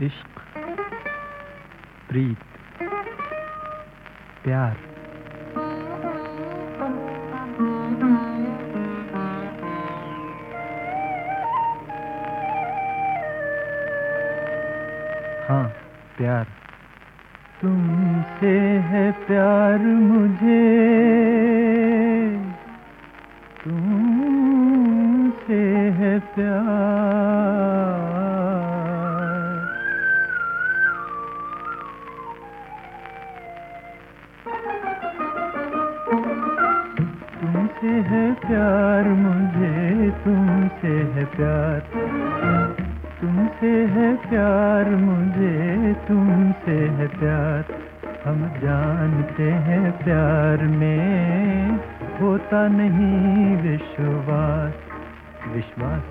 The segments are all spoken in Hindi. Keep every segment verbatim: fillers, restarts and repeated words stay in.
इश्क, प्रीत, प्यार। हाँ, प्यार। तुमसे है प्यार मुझे, तुमसे है प्यार। तुमसे है प्यार मुझे, तुमसे है प्यार। तुमसे है प्यार मुझे, तुमसे है प्यार। हम जानते हैं प्यार में होता नहीं विश्वास। विश्वास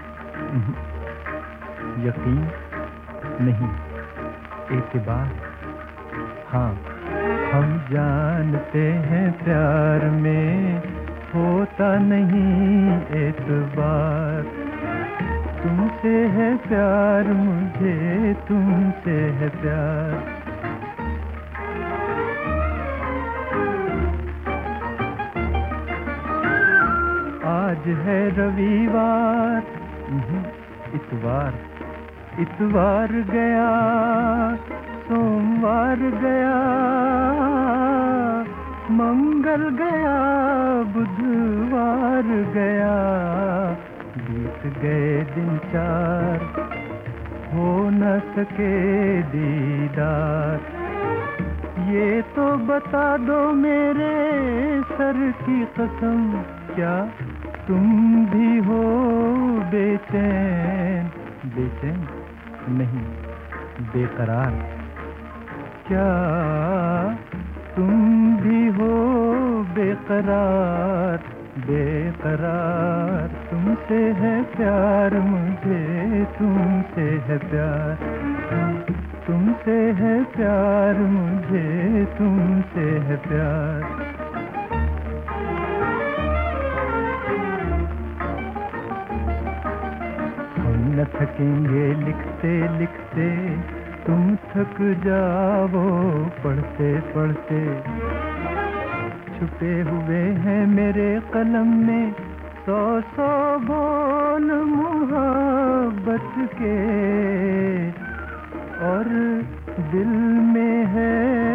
यकीन नहीं, एतबार। हाँ, हम जानते हैं प्यार में होता नहीं एतबार। तुमसे है प्यार मुझे, तुमसे है प्यार। आज है रविवार, इतवार। इतवार गया, सोमवार गया, मंगल गया, बुधवार गया। बीत गए दिन चार, हो न सके दीदार। ये तो बता दो मेरे सर की कसम, क्या तुम भी हो बेचैन? बेचैन नहीं, बेकरार। क्या तुम भी हो बेकरार? बेकरार। तुमसे है प्यार मुझे, तुमसे है प्यार। तुमसे है प्यार मुझे, तुमसे है प्यार। हम न थकेंगे लिखते लिखते, तुम थक जाओ पढ़ते पढ़ते। छुपे हुए हैं मेरे कलम में सौ सौ बोल मोहब्बत के, और दिल में है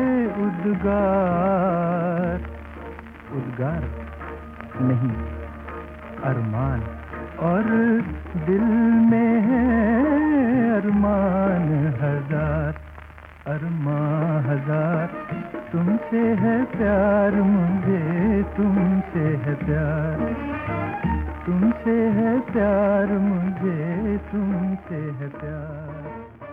उद्गार। उद्गार नहीं, अरमान। और दिल में है अरमान हजार, अरमान हजार। तुमसे है प्यार मुझे, तुमसे है प्यार। तुमसे है प्यार मुझे, तुमसे है प्यार।